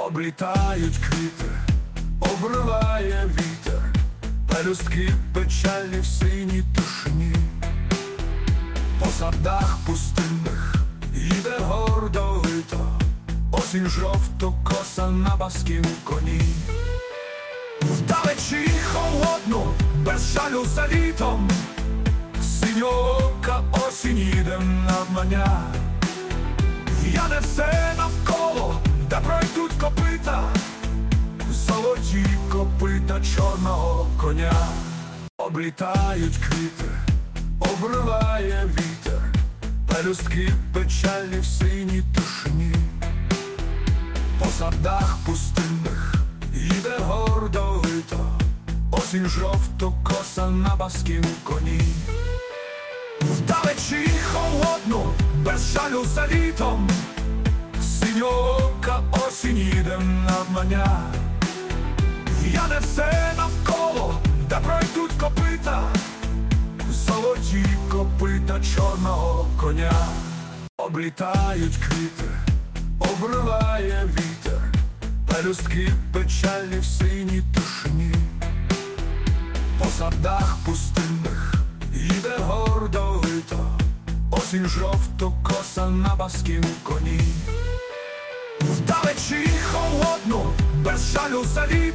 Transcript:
Облітають квіти, обриває вітер, пелюстки печальні в синій тишині. По садах пустинних їде гордо лито, осінь жовто-коса на баскім коні. Вдалечі холодну, без жалю за літом, синьоока осінь їде навмання. В'яне все навколо, де пройдуть копита, золоті копита чорного коня. Облітають квіти, обриває вітер, пелюстки печальні в синій тишині. По садах пустинних їде гордо лито, осінь жовто-коса на баскім коні. Вдалечі холодну, без жалю за літом, синьоока осінь їде навмання. В'яне все навколо, де пройдуть копита, золоті копита чорного коня. Облітають квіти, обриває вітер, пелюстки печальні в синій тишині. По садах пустинних їде гордо лито, осінь жовто-коса на баскім коні. Вдалечі холодну, без жалю за літом,